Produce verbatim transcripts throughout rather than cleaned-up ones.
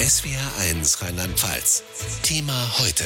S W R eins Rheinland-Pfalz. Thema heute.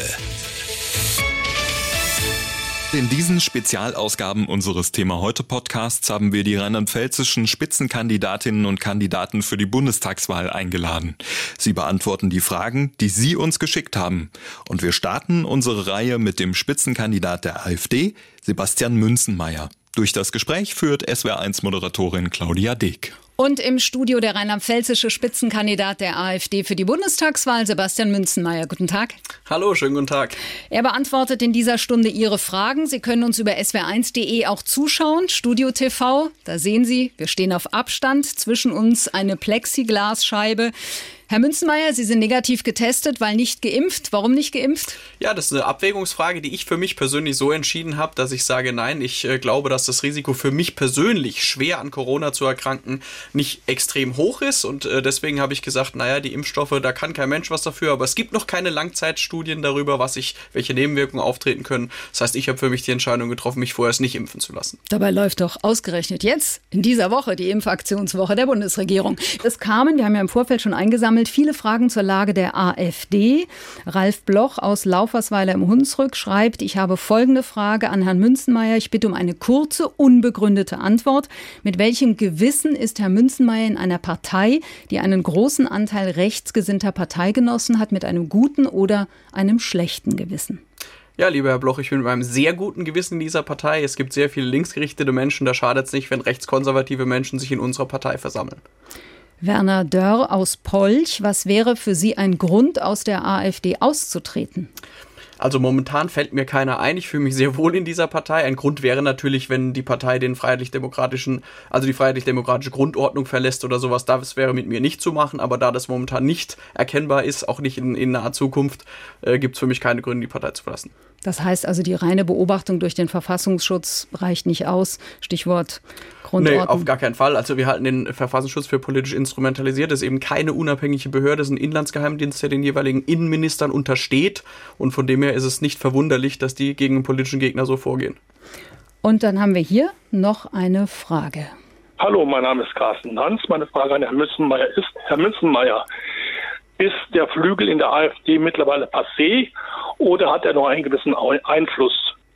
In diesen Spezialausgaben unseres Thema heute Podcasts haben wir die rheinland-pfälzischen Spitzenkandidatinnen und Kandidaten für die Bundestagswahl eingeladen. Sie beantworten die Fragen, die Sie uns geschickt haben. Und wir starten unsere Reihe mit dem Spitzenkandidat der AfD, Sebastian Münzenmaier. Durch das Gespräch führt S W R eins Moderatorin Claudia Deek. Und im Studio der rheinland-pfälzische Spitzenkandidat der AfD für die Bundestagswahl, Sebastian Münzenmaier. Guten Tag. Hallo, schönen guten Tag. Er beantwortet in dieser Stunde Ihre Fragen. Sie können uns über S W R eins punkt de auch zuschauen. Studio T V, da sehen Sie, wir stehen auf Abstand. Zwischen uns eine Plexiglasscheibe. Herr Münzenmaier, Sie sind negativ getestet, weil nicht geimpft. Warum nicht geimpft? Ja, das ist eine Abwägungsfrage, die ich für mich persönlich so entschieden habe, dass ich sage, nein, ich äh, glaube, dass das Risiko für mich persönlich, schwer an Corona zu erkranken, nicht extrem hoch ist. Und äh, deswegen habe ich gesagt, naja, die Impfstoffe, da kann kein Mensch was dafür. Aber es gibt noch keine Langzeitstudien darüber, was ich, welche Nebenwirkungen auftreten können. Das heißt, ich habe für mich die Entscheidung getroffen, mich vorerst nicht impfen zu lassen. Dabei läuft doch ausgerechnet jetzt, in dieser Woche, die Impfaktionswoche der Bundesregierung. Es kamen, wir haben ja im Vorfeld schon eingesammelt, viele Fragen zur Lage der AfD. Ralf Bloch aus Laufersweiler im Hunsrück schreibt, ich habe folgende Frage an Herrn Münzenmaier. Ich bitte um eine kurze, unbegründete Antwort. Mit welchem Gewissen ist Herr Münzenmaier in einer Partei, die einen großen Anteil rechtsgesinnter Parteigenossen hat, mit einem guten oder einem schlechten Gewissen? Ja, lieber Herr Bloch, ich bin mit einem sehr guten Gewissen in dieser Partei. Es gibt sehr viele linksgerichtete Menschen, da schadet es nicht, wenn rechtskonservative Menschen sich in unserer Partei versammeln. Werner Dörr aus Polch, was wäre für Sie ein Grund, aus der AfD auszutreten? Also momentan fällt mir keiner ein. Ich fühle mich sehr wohl in dieser Partei. Ein Grund wäre natürlich, wenn die Partei den freiheitlich-demokratischen, also die freiheitlich-demokratische Grundordnung verlässt oder sowas. Das wäre mit mir nicht zu machen. Aber da das momentan nicht erkennbar ist, auch nicht in, in naher Zukunft, äh, gibt es für mich keine Gründe, die Partei zu verlassen. Das heißt also, die reine Beobachtung durch den Verfassungsschutz reicht nicht aus. Stichwort Grundordnung. Nee, auf gar keinen Fall. Also wir halten den Verfassungsschutz für politisch instrumentalisiert. Das ist eben keine unabhängige Behörde. Das ist ein Inlandsgeheimdienst, der den jeweiligen Innenministern untersteht. Und von dem her ist es nicht verwunderlich, dass die gegen einen politischen Gegner so vorgehen. Und dann haben wir hier noch eine Frage. Hallo, mein Name ist Carsten Hans. Meine Frage an Herrn Münzenmaier ist, Herr Münzenmaier, ist der Flügel in der AfD mittlerweile passé oder hat er noch einen gewissen Einfluss?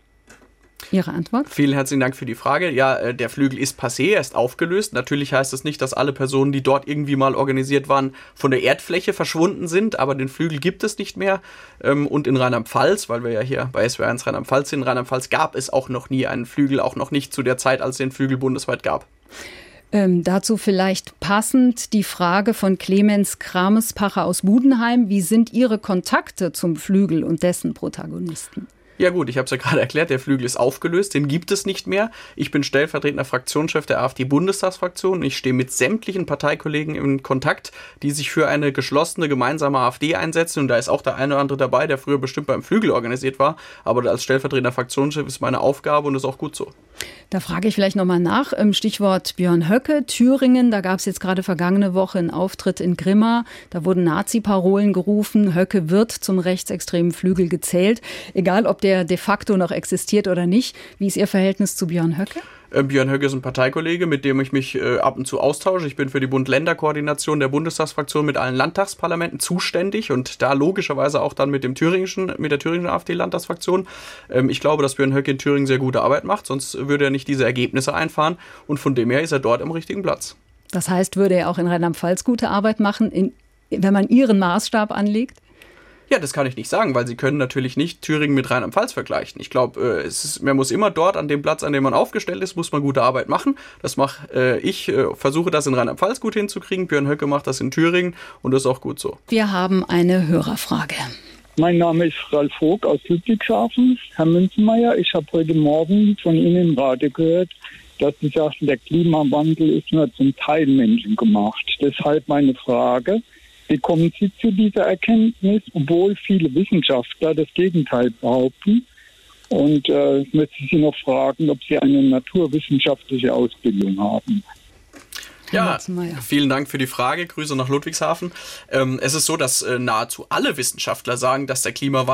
Ihre Antwort? Vielen herzlichen Dank für die Frage. Ja, der Flügel ist passé, er ist aufgelöst. Natürlich heißt das nicht, dass alle Personen, die dort irgendwie mal organisiert waren, von der Erdfläche verschwunden sind, aber den Flügel gibt es nicht mehr. Und in Rheinland-Pfalz, weil wir ja hier bei S W R eins Rheinland-Pfalz sind, in Rheinland-Pfalz gab es auch noch nie einen Flügel, auch noch nicht zu der Zeit, als es den Flügel bundesweit gab. Ähm, dazu vielleicht passend die Frage von Clemens Kramespacher aus Budenheim. Wie sind Ihre Kontakte zum Flügel und dessen Protagonisten? Ja gut, ich habe es ja gerade erklärt, der Flügel ist aufgelöst, den gibt es nicht mehr. Ich bin stellvertretender Fraktionschef der AfD-Bundestagsfraktion und ich stehe mit sämtlichen Parteikollegen in Kontakt, die sich für eine geschlossene gemeinsame AfD einsetzen. Und da ist auch der eine oder andere dabei, der früher bestimmt beim Flügel organisiert war. Aber als stellvertretender Fraktionschef ist meine Aufgabe und ist auch gut so. Da frage ich vielleicht nochmal nach. Stichwort Björn Höcke, Thüringen. Da gab es jetzt gerade vergangene Woche einen Auftritt in Grimma. Da wurden Nazi-Parolen gerufen. Höcke wird zum rechtsextremen Flügel gezählt. Egal, ob der de facto noch existiert oder nicht. Wie ist Ihr Verhältnis zu Björn Höcke? Björn Höcke ist ein Parteikollege, mit dem ich mich äh, ab und zu austausche. Ich bin für die Bund-Länder-Koordination der Bundestagsfraktion mit allen Landtagsparlamenten zuständig und da logischerweise auch dann mit dem thüringischen, mit der thüringischen AfD-Landtagsfraktion. Ähm, ich glaube, dass Björn Höcke in Thüringen sehr gute Arbeit macht, sonst würde er nicht diese Ergebnisse einfahren und von dem her ist er dort am richtigen Platz. Das heißt, würde er auch in Rheinland-Pfalz gute Arbeit machen, in, wenn man Ihren Maßstab anlegt? Ja, das kann ich nicht sagen, weil Sie können natürlich nicht Thüringen mit Rheinland-Pfalz vergleichen. Ich glaube, äh, man muss immer dort an dem Platz, an dem man aufgestellt ist, muss man gute Arbeit machen. Das mache äh, ich, äh, versuche das in Rheinland-Pfalz gut hinzukriegen. Björn Höcke macht das in Thüringen und das ist auch gut so. Wir haben eine Hörerfrage. Mein Name ist Ralf Vogt aus Ludwigshafen. Herr Münzenmaier, ich habe heute Morgen von Ihnen im Radio gehört, dass Sie sagten, der Klimawandel ist nur zum Teil menschengemacht. Deshalb meine Frage: Wie kommen Sie zu dieser Erkenntnis, obwohl viele Wissenschaftler das Gegenteil behaupten? Und äh, ich möchte Sie noch fragen, ob Sie eine naturwissenschaftliche Ausbildung haben. Ja, vielen Dank für die Frage. Grüße nach Ludwigshafen. Ähm, es ist so, dass äh, nahezu alle Wissenschaftler sagen, dass der Klimawandel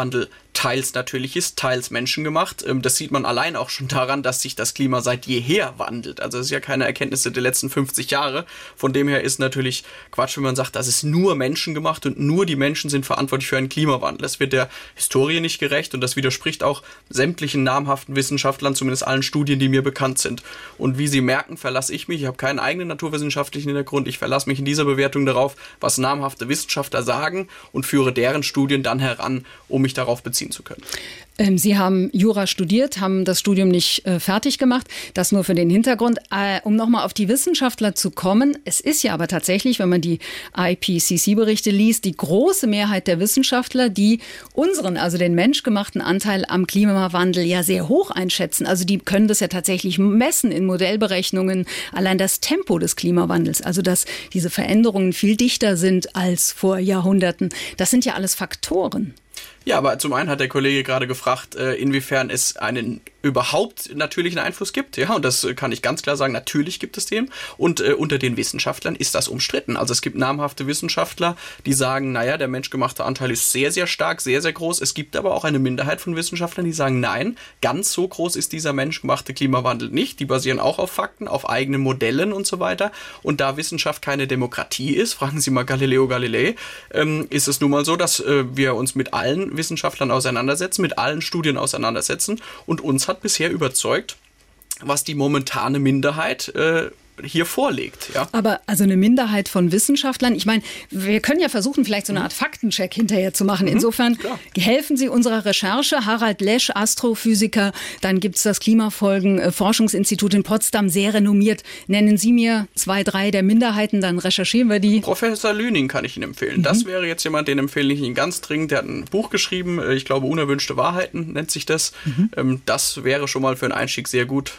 teils natürlich ist, teils menschengemacht. Das sieht man allein auch schon daran, dass sich das Klima seit jeher wandelt. Also es ist ja keine Erkenntnisse der letzten fünfzig Jahre. Von dem her ist natürlich Quatsch, wenn man sagt, das ist nur menschengemacht und nur die Menschen sind verantwortlich für einen Klimawandel. Das wird der Historie nicht gerecht und das widerspricht auch sämtlichen namhaften Wissenschaftlern, zumindest allen Studien, die mir bekannt sind. Und wie Sie merken, verlasse ich mich, ich habe keinen eigenen naturwissenschaftlichen Hintergrund, ich verlasse mich in dieser Bewertung darauf, was namhafte Wissenschaftler sagen und führe deren Studien dann heran, um mich darauf beziehen zu können. Ähm, Sie haben Jura studiert, haben das Studium nicht äh, fertig gemacht. Das nur für den Hintergrund. Äh, um nochmal auf die Wissenschaftler zu kommen. Es ist ja aber tatsächlich, wenn man die I P C C-Berichte liest, die große Mehrheit der Wissenschaftler, die unseren, also den menschgemachten Anteil am Klimawandel ja sehr hoch einschätzen. Also die können das ja tatsächlich messen in Modellberechnungen. Allein das Tempo des Klimawandels, also dass diese Veränderungen viel dichter sind als vor Jahrhunderten. Das sind ja alles Faktoren. Ja, aber zum einen hat der Kollege gerade gefragt, inwiefern es einen überhaupt natürlichen Einfluss gibt. Ja, und das kann ich ganz klar sagen, natürlich gibt es den. Und äh, unter den Wissenschaftlern ist das umstritten. Also es gibt namhafte Wissenschaftler, die sagen, naja, der menschgemachte Anteil ist sehr, sehr stark, sehr, sehr groß. Es gibt aber auch eine Minderheit von Wissenschaftlern, die sagen, nein, ganz so groß ist dieser menschgemachte Klimawandel nicht. Die basieren auch auf Fakten, auf eigenen Modellen und so weiter. Und da Wissenschaft keine Demokratie ist, fragen Sie mal Galileo Galilei, ähm, ist es nun mal so, dass äh, wir uns mit allen Wissenschaftlern auseinandersetzen, mit allen Studien auseinandersetzen und uns hat bisher überzeugt, was die momentane Minderheit äh, hier vorlegt. Ja. Aber also eine Minderheit von Wissenschaftlern, ich meine, wir können ja versuchen, vielleicht so eine Art Faktencheck hinterher zu machen. Insofern mhm, helfen Sie unserer Recherche. Harald Lesch, Astrophysiker, dann gibt es das Klimafolgen-Forschungsinstitut in Potsdam, sehr renommiert. Nennen Sie mir zwei, drei der Minderheiten, dann recherchieren wir die. Professor Lüning kann ich Ihnen empfehlen. Mhm. Das wäre jetzt jemand, den empfehle ich Ihnen ganz dringend. Der hat ein Buch geschrieben, ich glaube, Unerwünschte Wahrheiten nennt sich das. Mhm. Das wäre schon mal für einen Einstieg sehr gut.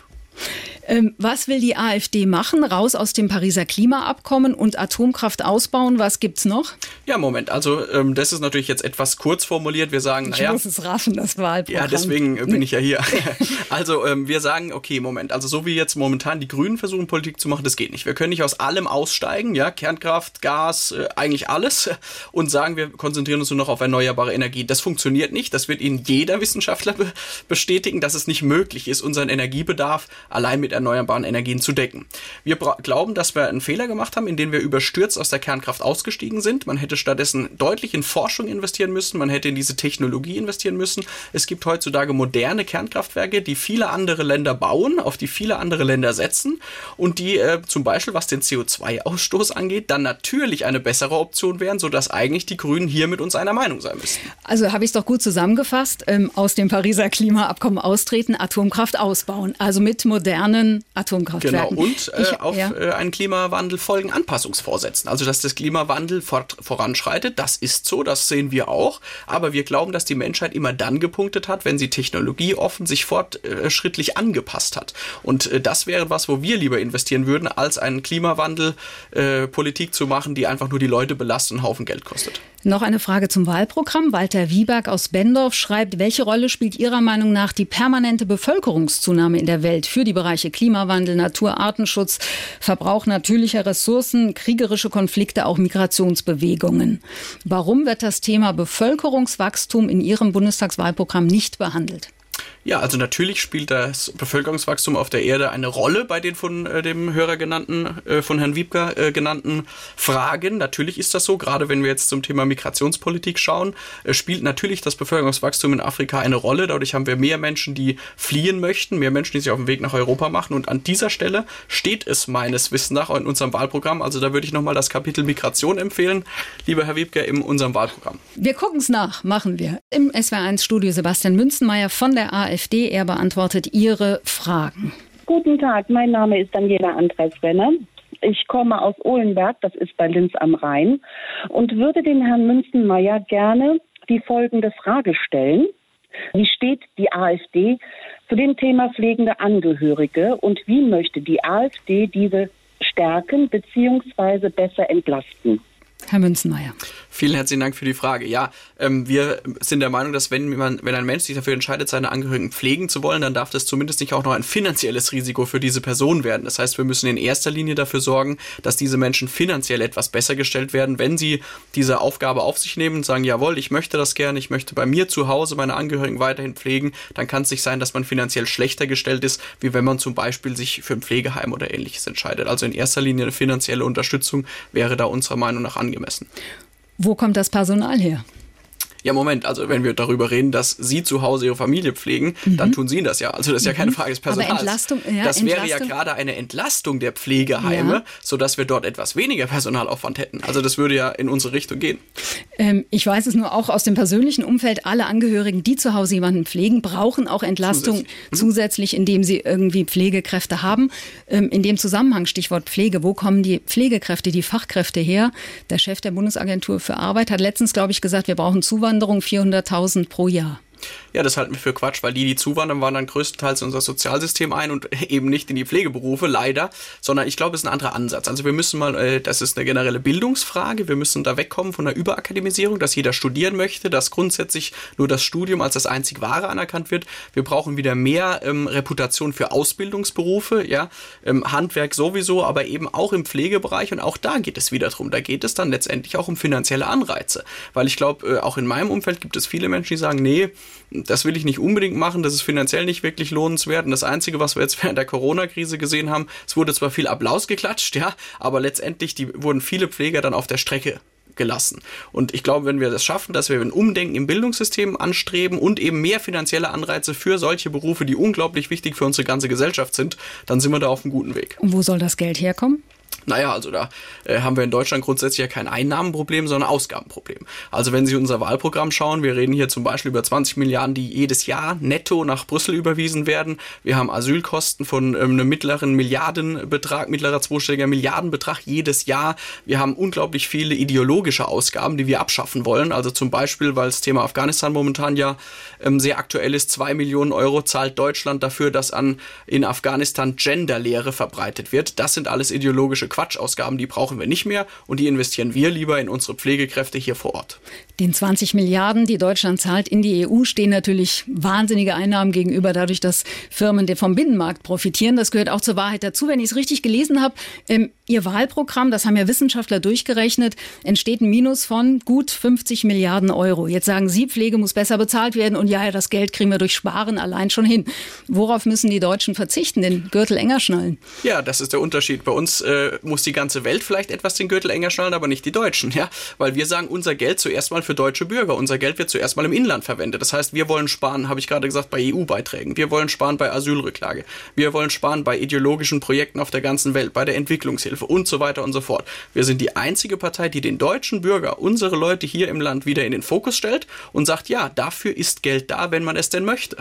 Ähm, was will die AfD machen? Raus aus dem Pariser Klimaabkommen und Atomkraft ausbauen? Was gibt's noch? Ja, Moment. Also ähm, das ist natürlich jetzt etwas kurz formuliert. Wir sagen, naja... Ich muss es raffen, das Wahlprogramm. Ja, deswegen äh, bin ich ja hier. Also ähm, wir sagen, okay, Moment. Also so wie jetzt momentan die Grünen versuchen, Politik zu machen, das geht nicht. Wir können nicht aus allem aussteigen, ja, Kernkraft, Gas, äh, eigentlich alles und sagen, wir konzentrieren uns nur noch auf erneuerbare Energie. Das funktioniert nicht. Das wird Ihnen jeder Wissenschaftler be- bestätigen, dass es nicht möglich ist, unseren Energiebedarf allein mit erneuerbaren Energien zu decken. Wir bra- glauben, dass wir einen Fehler gemacht haben, indem wir überstürzt aus der Kernkraft ausgestiegen sind. Man hätte stattdessen deutlich in Forschung investieren müssen, man hätte in diese Technologie investieren müssen. Es gibt heutzutage moderne Kernkraftwerke, die viele andere Länder bauen, auf die viele andere Länder setzen und die äh, zum Beispiel, was den C O zwei Ausstoß angeht, dann natürlich eine bessere Option wären, sodass eigentlich die Grünen hier mit uns einer Meinung sein müssten. Also habe ich es doch gut zusammengefasst, ähm, aus dem Pariser Klimaabkommen austreten, Atomkraft ausbauen, also mit modernen Atomkraftwerken. Genau, und äh, ich, auf ja. äh, einen Klimawandel folgen Anpassungsvorsätzen. Also, dass das Klimawandel fort, voranschreitet, das ist so, das sehen wir auch. Aber wir glauben, dass die Menschheit immer dann gepunktet hat, wenn sie technologieoffen sich fortschrittlich angepasst hat. Und äh, das wäre was, wo wir lieber investieren würden, als einen Klimawandel äh, Politik zu machen, die einfach nur die Leute belastet und einen Haufen Geld kostet. Noch eine Frage zum Wahlprogramm. Walter Wieberg aus Bendorf schreibt, welche Rolle spielt Ihrer Meinung nach die permanente Bevölkerungszunahme in der Welt für die Bereiche Klimawandel, Natur, Artenschutz, Verbrauch natürlicher Ressourcen, kriegerische Konflikte, auch Migrationsbewegungen? Warum wird das Thema Bevölkerungswachstum in Ihrem Bundestagswahlprogramm nicht behandelt? Ja, also natürlich spielt das Bevölkerungswachstum auf der Erde eine Rolle bei den von äh, dem Hörer genannten, äh, von Herrn Wiebker äh, genannten Fragen. Natürlich ist das so, gerade wenn wir jetzt zum Thema Migrationspolitik schauen, äh, spielt natürlich das Bevölkerungswachstum in Afrika eine Rolle. Dadurch haben wir mehr Menschen, die fliehen möchten, mehr Menschen, die sich auf den Weg nach Europa machen. Und an dieser Stelle steht es meines Wissens nach in unserem Wahlprogramm. Also da würde ich nochmal das Kapitel Migration empfehlen, lieber Herr Wiebker, in unserem Wahlprogramm. Wir gucken es nach, machen wir. Im S W R eins Studio Sebastian Münzenmaier von der AfD. Er beantwortet Ihre Fragen. Guten Tag, mein Name ist Daniela Andres-Renner. Ich komme aus Ohlenberg, das ist bei Linz am Rhein, und würde den Herrn Münzenmaier gerne die folgende Frage stellen. Wie steht die AfD zu dem Thema pflegende Angehörige und wie möchte die AfD diese stärken bzw. besser entlasten? Herr Münzenmaier. Vielen herzlichen Dank für die Frage. Ja, ähm, wir sind der Meinung, dass wenn man, wenn ein Mensch sich dafür entscheidet, seine Angehörigen pflegen zu wollen, dann darf das zumindest nicht auch noch ein finanzielles Risiko für diese Person werden. Das heißt, wir müssen in erster Linie dafür sorgen, dass diese Menschen finanziell etwas besser gestellt werden, wenn sie diese Aufgabe auf sich nehmen und sagen, jawohl, ich möchte das gerne, ich möchte bei mir zu Hause meine Angehörigen weiterhin pflegen, dann kann es nicht sein, dass man finanziell schlechter gestellt ist, wie wenn man zum Beispiel sich für ein Pflegeheim oder Ähnliches entscheidet. Also in erster Linie eine finanzielle Unterstützung wäre da unserer Meinung nach angemessen. Wo kommt das Personal her? Ja, Moment, also wenn wir darüber reden, dass Sie zu Hause Ihre Familie pflegen, mhm. dann tun Sie das ja. Also das ist ja keine Frage des Personals. Aber Entlastung, ja, das wäre Entlastung. ja gerade eine Entlastung der Pflegeheime, ja. sodass wir dort etwas weniger Personalaufwand hätten. Also das würde ja in unsere Richtung gehen. Ähm, ich weiß es nur auch aus dem persönlichen Umfeld, alle Angehörigen, die zu Hause jemanden pflegen, brauchen auch Entlastung zusätzlich, mhm. zusätzlich indem sie irgendwie Pflegekräfte haben. Ähm, in dem Zusammenhang, Stichwort Pflege, wo kommen die Pflegekräfte, die Fachkräfte her? Der Chef der Bundesagentur für Arbeit hat letztens, glaube ich, gesagt, wir brauchen Zuwanderung vierhunderttausend pro Jahr. Ja, das halten wir für Quatsch, weil die, die zuwandern, waren dann größtenteils in unser Sozialsystem ein und eben nicht in die Pflegeberufe, leider, sondern ich glaube, es ist ein anderer Ansatz. Also wir müssen mal, äh, das ist eine generelle Bildungsfrage, wir müssen da wegkommen von der Überakademisierung, dass jeder studieren möchte, dass grundsätzlich nur das Studium als das einzig Wahre anerkannt wird. Wir brauchen wieder mehr ähm, Reputation für Ausbildungsberufe, ja, ähm, Handwerk sowieso, aber eben auch im Pflegebereich und auch da geht es wieder drum. Da geht es dann letztendlich auch um finanzielle Anreize, weil ich glaube, äh, auch in meinem Umfeld gibt es viele Menschen, die sagen, nee, das will ich nicht unbedingt machen, das ist finanziell nicht wirklich lohnenswert. Und das Einzige, was wir jetzt während der Corona-Krise gesehen haben, es wurde zwar viel Applaus geklatscht, ja, aber letztendlich die, wurden viele Pfleger dann auf der Strecke gelassen. Und ich glaube, wenn wir das schaffen, dass wir ein Umdenken im Bildungssystem anstreben und eben mehr finanzielle Anreize für solche Berufe, die unglaublich wichtig für unsere ganze Gesellschaft sind, dann sind wir da auf einem guten Weg. Und wo soll das Geld herkommen? Naja, also da äh, haben wir in Deutschland grundsätzlich ja kein Einnahmenproblem, sondern ein Ausgabenproblem. Also wenn Sie unser Wahlprogramm schauen, wir reden hier zum Beispiel über zwanzig Milliarden, die jedes Jahr netto nach Brüssel überwiesen werden. Wir haben Asylkosten von ähm, einem mittleren Milliardenbetrag, mittlerer zweistelliger Milliardenbetrag jedes Jahr. Wir haben unglaublich viele ideologische Ausgaben, die wir abschaffen wollen. Also zum Beispiel, weil das Thema Afghanistan momentan ja ähm, sehr aktuell ist, zwei Millionen Euro zahlt Deutschland dafür, dass an in Afghanistan Genderlehre verbreitet wird. Das sind alles ideologische Quatschausgaben, die brauchen wir nicht mehr und die investieren wir lieber in unsere Pflegekräfte hier vor Ort. Den zwanzig Milliarden, die Deutschland zahlt in die E U, stehen natürlich wahnsinnige Einnahmen gegenüber, dadurch, dass Firmen vom Binnenmarkt profitieren. Das gehört auch zur Wahrheit dazu. Wenn ich es richtig gelesen habe, ähm, Ihr Wahlprogramm, das haben ja Wissenschaftler durchgerechnet, entsteht ein Minus von gut fünfzig Milliarden Euro. Jetzt sagen Sie, Pflege muss besser bezahlt werden und ja, das Geld kriegen wir durch Sparen allein schon hin. Worauf müssen die Deutschen verzichten, den Gürtel enger schnallen? Ja, das ist der Unterschied. Bei uns äh, muss die ganze Welt vielleicht etwas den Gürtel enger schnallen, aber nicht die Deutschen, ja, weil wir sagen, unser Geld zuerst mal für deutsche Bürger, unser Geld wird zuerst mal im Inland verwendet. Das heißt, wir wollen sparen, habe ich gerade gesagt, bei E U-Beiträgen, wir wollen sparen bei Asylrücklage, wir wollen sparen bei ideologischen Projekten auf der ganzen Welt, bei der Entwicklungshilfe und so weiter und so fort. Wir sind die einzige Partei, die den deutschen Bürger, unsere Leute hier im Land wieder in den Fokus stellt und sagt, ja, dafür ist Geld da, wenn man es denn möchte.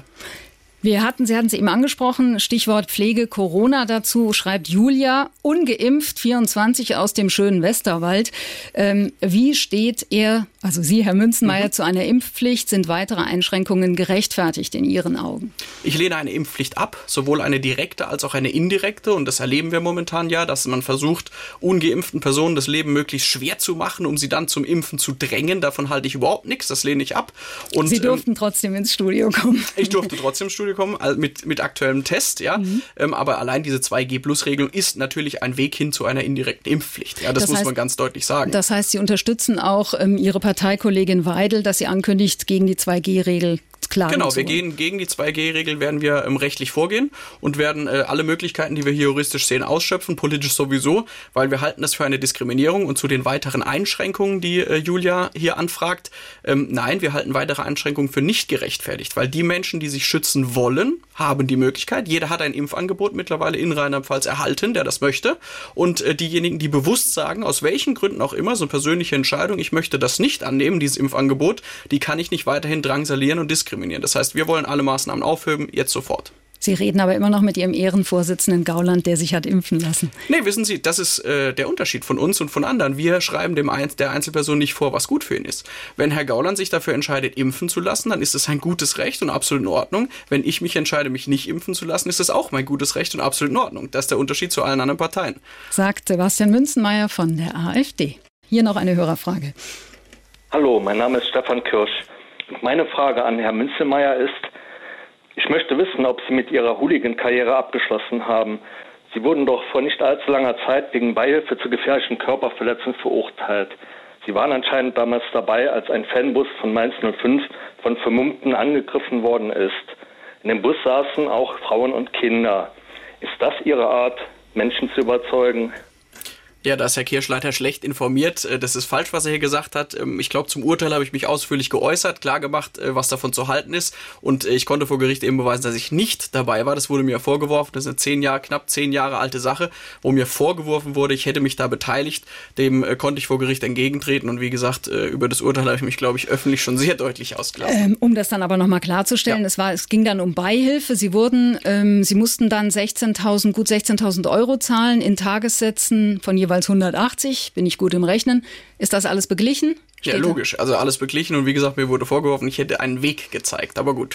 Wir hatten, Sie hatten es eben angesprochen, Stichwort Pflege, Corona dazu, schreibt Julia, ungeimpft, vierundzwanzig aus dem schönen Westerwald. Ähm, wie steht er, also Sie, Herr Münzenmaier, mhm. zu einer Impfpflicht? Sind weitere Einschränkungen gerechtfertigt in Ihren Augen? Ich lehne eine Impfpflicht ab, sowohl eine direkte als auch eine indirekte. Und das erleben wir momentan ja, dass man versucht, ungeimpften Personen das Leben möglichst schwer zu machen, um sie dann zum Impfen zu drängen. Davon halte ich überhaupt nichts, das lehne ich ab. Und, Sie durften ähm, trotzdem ins Studio kommen. Ich durfte trotzdem ins Studio kommen, mit, mit aktuellem Test, ja. Mhm. Ähm, aber allein diese zwei G Plus Regelung ist natürlich ein Weg hin zu einer indirekten Impfpflicht. Ja, das, das muss heißt, man ganz deutlich sagen. Das heißt, Sie unterstützen auch ähm, Ihre Parteikollegin Weidel, dass sie ankündigt, gegen die zwei G Regel klagen Genau, zu wir wollen. gehen gegen die zwei G Regel, werden wir ähm, rechtlich vorgehen und werden äh, alle Möglichkeiten, die wir hier juristisch sehen, ausschöpfen, politisch sowieso, weil wir halten das für eine Diskriminierung. Und zu den weiteren Einschränkungen, die äh, Julia hier anfragt, ähm, nein, wir halten weitere Einschränkungen für nicht gerechtfertigt, weil die Menschen, die sich schützen wollen, haben die Möglichkeit. Jeder hat ein Impfangebot mittlerweile in Rheinland-Pfalz erhalten, der das möchte. Und äh, diejenigen, die bewusst sagen, aus welchen Gründen auch immer, so eine persönliche Entscheidung, ich möchte das nicht annehmen, dieses Impfangebot, die kann ich nicht weiterhin drangsalieren und diskriminieren. Das heißt, wir wollen alle Maßnahmen aufheben, jetzt sofort. Sie reden aber immer noch mit Ihrem Ehrenvorsitzenden Gauland, der sich hat impfen lassen. Nee, wissen Sie, das ist äh, der Unterschied von uns und von anderen. Wir schreiben dem Ein- der Einzelperson nicht vor, was gut für ihn ist. Wenn Herr Gauland sich dafür entscheidet, impfen zu lassen, dann ist es ein gutes Recht und absolut in Ordnung. Wenn ich mich entscheide, mich nicht impfen zu lassen, ist es auch mein gutes Recht und absolut in Ordnung. Das ist der Unterschied zu allen anderen Parteien. Sagt Sebastian Münzenmaier von der AfD. Hier noch eine Hörerfrage. Hallo, mein Name ist Stefan Kirsch. Meine Frage an Herrn Münzenmaier ist, ich möchte wissen, ob Sie mit Ihrer Hooligan-Karriere abgeschlossen haben. Sie wurden doch vor nicht allzu langer Zeit wegen Beihilfe zu gefährlichen Körperverletzungen verurteilt. Sie waren anscheinend damals dabei, als ein Fanbus von Mainz null fünf von Vermummten angegriffen worden ist. In dem Bus saßen auch Frauen und Kinder. Ist das Ihre Art, Menschen zu überzeugen? Ja, da ist Herr Kirschleiter schlecht informiert. Das ist falsch, was er hier gesagt hat. Ich glaube, zum Urteil habe ich mich ausführlich geäußert, klargemacht, was davon zu halten ist. Und ich konnte vor Gericht eben beweisen, dass ich nicht dabei war. Das wurde mir vorgeworfen. Das ist eine zehn Jahre, knapp zehn Jahre alte Sache, wo mir vorgeworfen wurde, ich hätte mich da beteiligt. Dem konnte ich vor Gericht entgegentreten. Und wie gesagt, über das Urteil habe ich mich, glaube ich, öffentlich schon sehr deutlich ausgelassen. Ähm, um das dann aber nochmal klarzustellen, ja. es war, es ging dann um Beihilfe. Sie wurden, ähm, Sie mussten dann sechzehntausend, gut sechzehntausend Euro zahlen in Tagessätzen von jeweils hundertachtzig, bin ich gut im Rechnen. Ist das alles beglichen? Steht ja, logisch. Also alles beglichen und wie gesagt, mir wurde vorgeworfen, ich hätte einen Weg gezeigt, aber gut.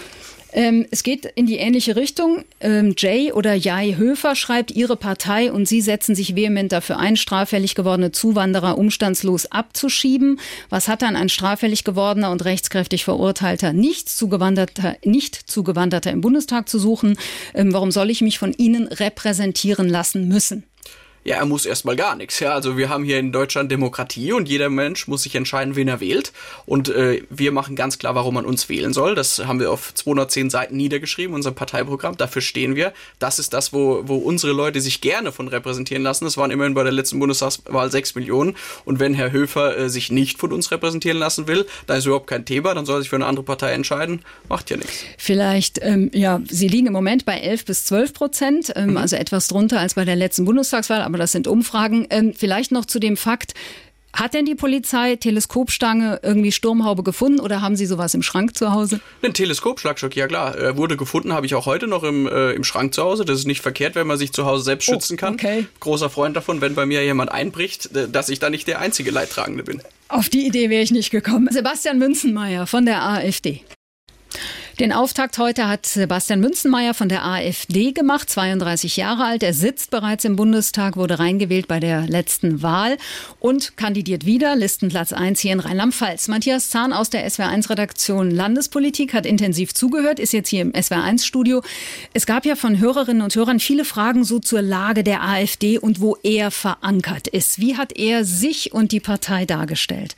Ähm, es geht in die ähnliche Richtung. Ähm, Jay oder Jai Höfer schreibt, Ihre Partei und Sie setzen sich vehement dafür ein, straffällig gewordene Zuwanderer umstandslos abzuschieben. Was hat dann ein straffällig gewordener und rechtskräftig verurteilter nicht zugewanderter, nicht zugewanderter im Bundestag zu suchen? Ähm, warum soll ich mich von Ihnen repräsentieren lassen müssen? Ja, er muss erstmal gar nichts. Ja, also wir haben hier in Deutschland Demokratie und jeder Mensch muss sich entscheiden, wen er wählt. Und äh, wir machen ganz klar, warum man uns wählen soll. Das haben wir auf zweihundertzehn Seiten niedergeschrieben, unser Parteiprogramm. Dafür stehen wir. Das ist das, wo, wo unsere Leute sich gerne von repräsentieren lassen. Das waren immerhin bei der letzten Bundestagswahl sechs Millionen. Und wenn Herr Höfer äh, sich nicht von uns repräsentieren lassen will, dann ist überhaupt kein Thema. Dann soll er sich für eine andere Partei entscheiden. Macht ja nichts. Vielleicht, ähm, ja, Sie liegen im Moment bei elf bis zwölf Prozent, ähm, mhm. also etwas drunter als bei der letzten Bundestagswahl. Aber das sind Umfragen. Ähm, vielleicht noch zu dem Fakt, hat denn die Polizei Teleskopstange, irgendwie Sturmhaube gefunden oder haben Sie sowas im Schrank zu Hause? Ein Teleskopschlagstock, ja klar. Er wurde gefunden, habe ich auch heute noch im, äh, im Schrank zu Hause. Das ist nicht verkehrt, wenn man sich zu Hause selbst schützen kann. Oh, okay. Großer Freund davon, wenn bei mir jemand einbricht, dass ich da nicht der einzige Leidtragende bin. Auf die Idee wäre ich nicht gekommen. Sebastian Münzenmaier von der AfD. Den Auftakt heute hat Sebastian Münzenmaier von der AfD gemacht, zweiunddreißig Jahre alt. Er sitzt bereits im Bundestag, wurde reingewählt bei der letzten Wahl und kandidiert wieder, Listenplatz eins hier in Rheinland-Pfalz. Matthias Zahn aus der S W R eins Redaktion Landespolitik hat intensiv zugehört, ist jetzt hier im S W R eins Studio. Es gab ja von Hörerinnen und Hörern viele Fragen so zur Lage der AfD und wo er verankert ist. Wie hat er sich und die Partei dargestellt?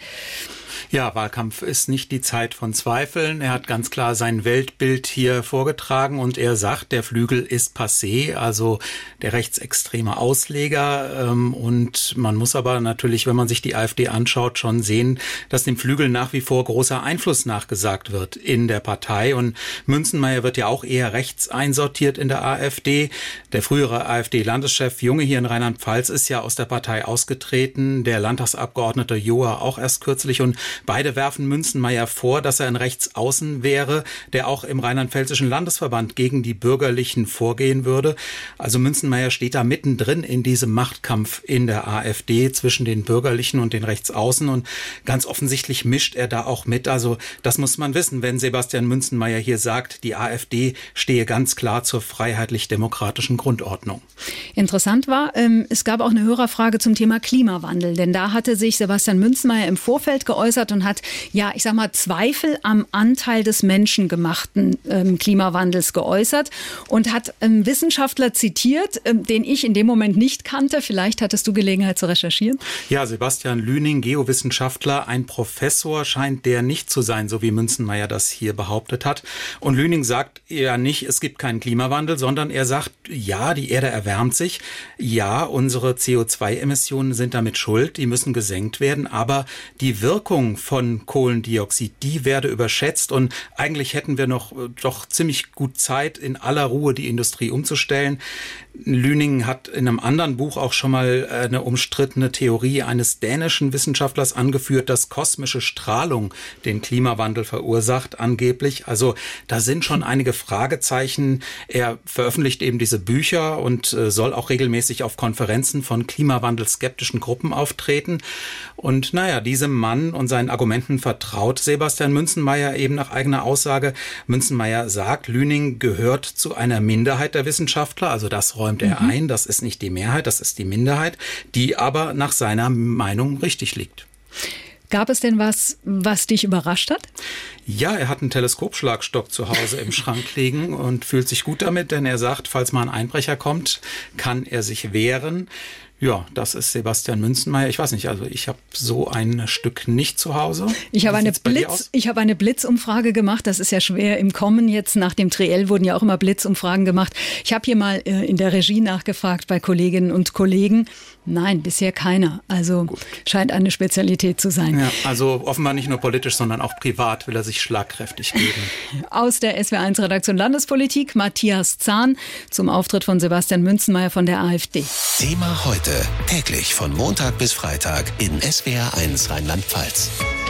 Ja, Wahlkampf ist nicht die Zeit von Zweifeln. Er hat ganz klar sein Weltbild hier vorgetragen und er sagt, der Flügel ist passé, also der rechtsextreme Ausleger. Und man muss aber natürlich, wenn man sich die AfD anschaut, schon sehen, dass dem Flügel nach wie vor großer Einfluss nachgesagt wird in der Partei. Und Münzenmaier wird ja auch eher rechts einsortiert in der AfD. Der frühere AfD-Landeschef Junge hier in Rheinland-Pfalz ist ja aus der Partei ausgetreten. Der Landtagsabgeordnete Joa auch erst kürzlich und beide werfen Münzenmaier vor, dass er ein Rechtsaußen wäre, der auch im Rheinland-Pfälzischen Landesverband gegen die Bürgerlichen vorgehen würde. Also Münzenmaier steht da mittendrin in diesem Machtkampf in der AfD zwischen den Bürgerlichen und den Rechtsaußen und ganz offensichtlich mischt er da auch mit. Also das muss man wissen, wenn Sebastian Münzenmaier hier sagt, die AfD stehe ganz klar zur freiheitlich-demokratischen Grundordnung. Interessant war, ähm, es gab auch eine Hörerfrage zum Thema Klimawandel, denn da hatte sich Sebastian Münzenmaier im Vorfeld geäußert und hat, ja, ich sag mal, Zweifel am Anteil des menschengemachten ähm, Klimawandels geäußert und hat ähm, Wissenschaftler zitiert, ähm, den ich in dem Moment nicht kannte. Vielleicht hattest du Gelegenheit zu recherchieren. Ja, Sebastian Lüning, Geowissenschaftler, ein Professor scheint der nicht zu sein, so wie Münzenmaier das hier behauptet hat. Und Lüning sagt ja nicht, es gibt keinen Klimawandel, sondern er sagt, ja, die Erde erwärmt sich, ja, unsere C O zwei Emissionen sind damit schuld, die müssen gesenkt werden, aber die Wirkung von Kohlendioxid, die werde überschätzt und eigentlich hätten wir noch doch ziemlich gut Zeit, in aller Ruhe die Industrie umzustellen. Lüning hat in einem anderen Buch auch schon mal eine umstrittene Theorie eines dänischen Wissenschaftlers angeführt, dass kosmische Strahlung den Klimawandel verursacht, angeblich. Also da sind schon einige Fragezeichen. Er veröffentlicht eben diese Bücher und soll auch regelmäßig auf Konferenzen von klimawandelskeptischen Gruppen auftreten. Und naja, diesem Mann und seinen Argumenten vertraut Sebastian Münzenmaier eben nach eigener Aussage. Münzenmaier sagt, Lüning gehört zu einer Minderheit der Wissenschaftler, also das räumt er mhm. ein. Das ist nicht die Mehrheit, das ist die Minderheit, die aber nach seiner Meinung richtig liegt. Gab es denn was, was dich überrascht hat? Ja, er hat einen Teleskopschlagstock zu Hause im Schrank liegen und fühlt sich gut damit, denn er sagt, falls mal ein Einbrecher kommt, kann er sich wehren. Ja, das ist Sebastian Münzenmaier. Ich weiß nicht, also ich habe so ein Stück nicht zu Hause. Ich habe eine Blitz, ich habe eine Blitzumfrage gemacht. Das ist ja schwer im Kommen. Jetzt nach dem Triell wurden ja auch immer Blitzumfragen gemacht. Ich habe hier mal äh, in der Regie nachgefragt bei Kolleginnen und Kollegen. Nein, bisher keiner. Also Gut. scheint eine Spezialität zu sein. Ja, also offenbar nicht nur politisch, sondern auch privat will er sich schlagkräftig geben. Aus der S W R eins Redaktion Landespolitik, Matthias Zahn zum Auftritt von Sebastian Münzenmaier von der AfD. Thema heute, täglich von Montag bis Freitag in S W R eins Rheinland-Pfalz.